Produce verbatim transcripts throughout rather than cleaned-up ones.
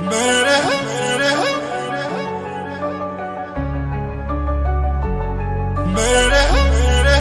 Mere, mere, mere, mere.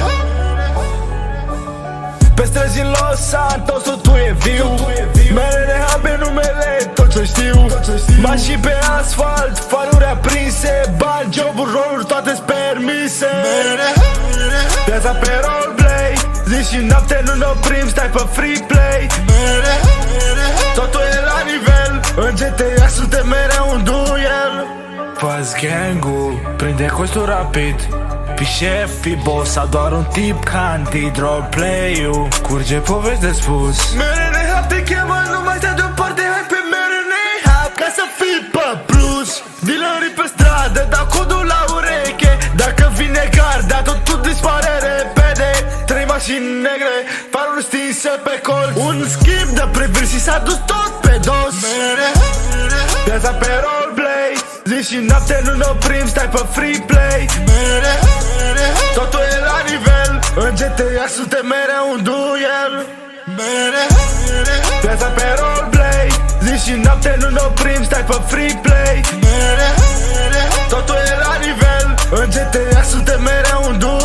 Pe străzi în Los Santos totul e viu. Mere de habe numele, tot ce știu. Mașini pe asfalt, faruri aprinse, bani, joburi, roluri, toate-s permise. Viața pe roleplay, zi și noapte nu ne oprim, stai pe free play. Totul e la nivel, în G T A suntem mereu un duel. Faz gang-ul, prinde costul rapid. Fi șef, fi boss sau doar un tip candid. Roleplay-ul, curge povești de spus. Mere nehap te chemă, nu mai stai deoparte. Hai pe mere nehap ca să fii pe plus. Dealerii pe stradă, dau codul la ureche. Dacă vine garda, totul dispare repede. Trei mașini negre, faruri stinse pe colț. Un schimb de priviri și s-a dus tot pe dos. Mere, Viața pe roleplay, zi și noapte nu ne oprim, stai pe free play. mere, Totul e la nivel, în G T A suntem mereu un duel. mere, mere, Viața pe roleplay, zi și noapte nu ne oprim, stai pe free play. mere, Totul e la nivel, în G T A suntem mereu un duel.